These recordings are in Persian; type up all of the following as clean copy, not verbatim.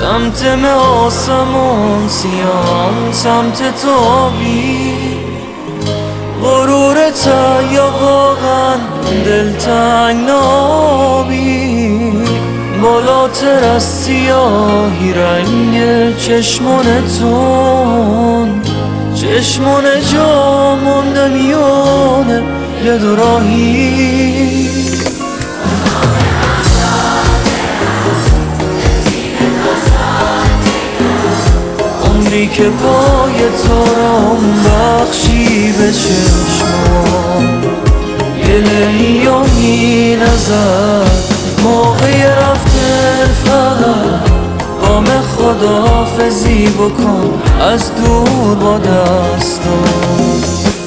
سمت آسمون سیاه، سمت تابی غرورت یا واقعا دلتنگ نابی بالاتر از سیاهی رنگ چشمانتون چشمان جا مونده میونه یه دو راهی عمری که پای تارم بخشی به چشمان گله‌ای و می نزد موقع رفتن فقط بام خداحافظی بکن از دور با دستان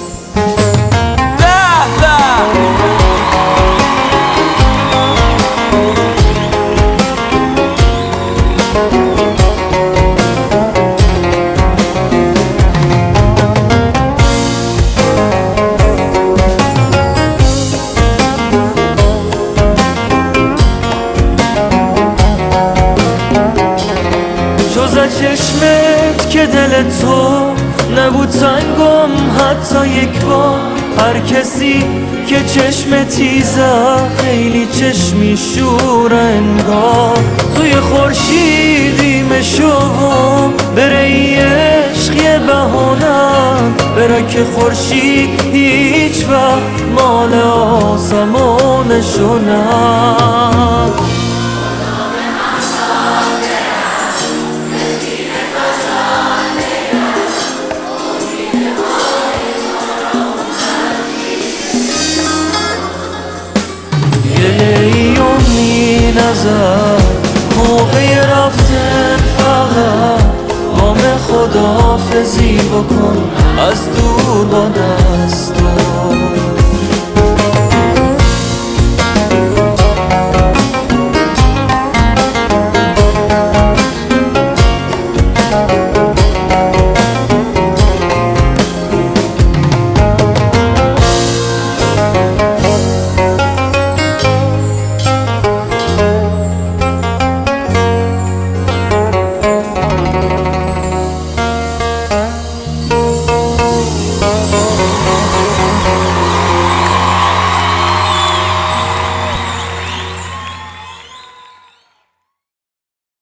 جز از چشمت که دل تو نبود تنگم حتی یک بار هر کسی که چشم تیزه خیلی چشمی شور انگار توی خورشیدیم شوم بره ای عشق یه بهانم بره که خورشید هیچ وقت مال آسمونشو نه گله‌ای و می نزد موقع رفتن فقط بام خداحافظی بکن از دور با دستم